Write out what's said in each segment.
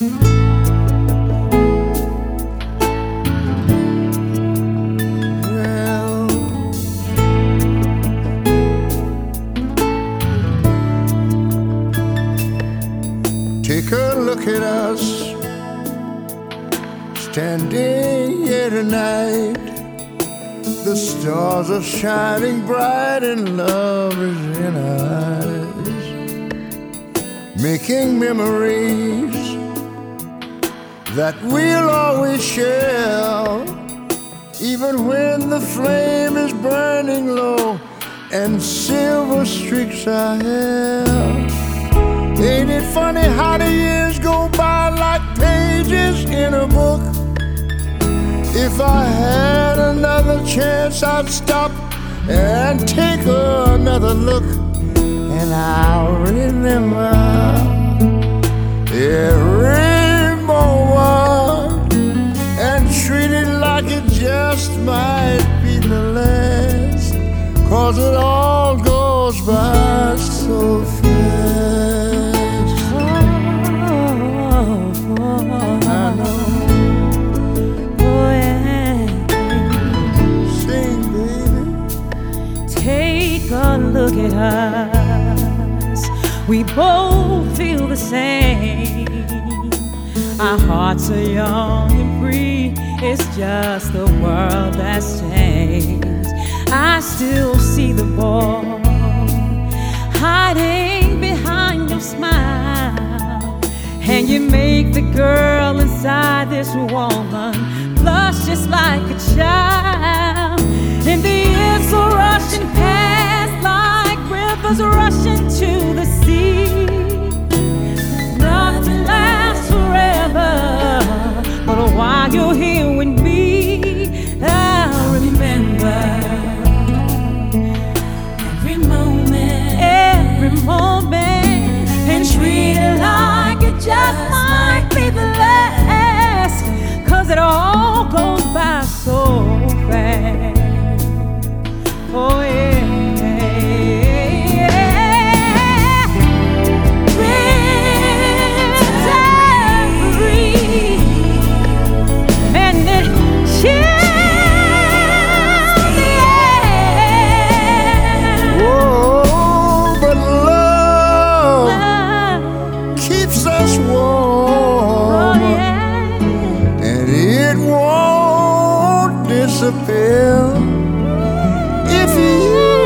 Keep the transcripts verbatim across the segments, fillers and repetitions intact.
Take a look at us, standing here tonight. The stars are shining bright and love is in our eyes, making memories that we'll always share, even when the flame is burning low and silver streaks our hair. Ain't it funny how the years go by like pages in a book? If I had another chance, I'd stop and take another look, and I'll remember every moment and treat it like it just might be the last, 'cause it all goes by so fast. Look at us, we both feel the same. Our hearts are young and free, it's just the world that's changed. I still see the boy hiding behind your smile, and you make the girl inside this woman blush just like a child. And the years are rushing past like rivers rushing to the sea. Nothing lasts forever, but while you're here with me, I'll remember every moment, every moment, and treat it like it just might be the last, 'cause it all goes by so fast. Oh yeah. Disappear if you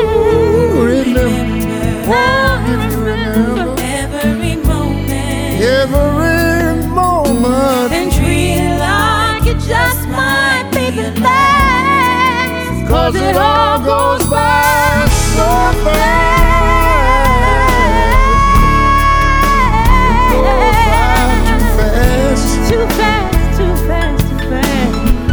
remember, oh, if you remember every moment, every moment, and treat it like it just might be the last, 'cause it all goes by so fast. It goes by too fast, too fast, too fast, too fast.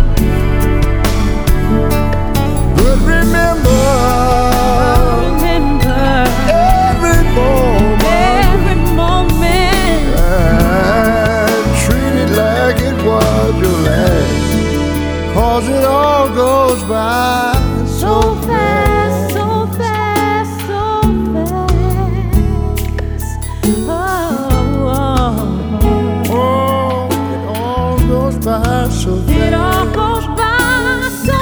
Remember, remember every moment, every moment, and treat it like it was your last, 'cause it all goes by so fast, so fast, so fast. Oh, oh, oh, it all goes by so fast. It all goes by so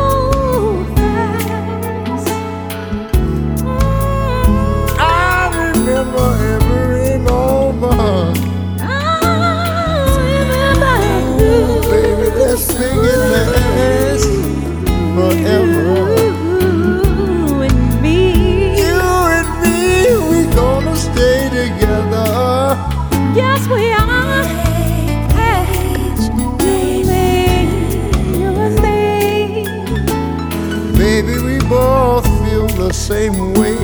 remember every moment. I remember you. Baby, let's sing it last forever. You and me, you and me, we gonna stay together. Yes, we are. Hey, baby, you and me. Baby, we both feel the same way.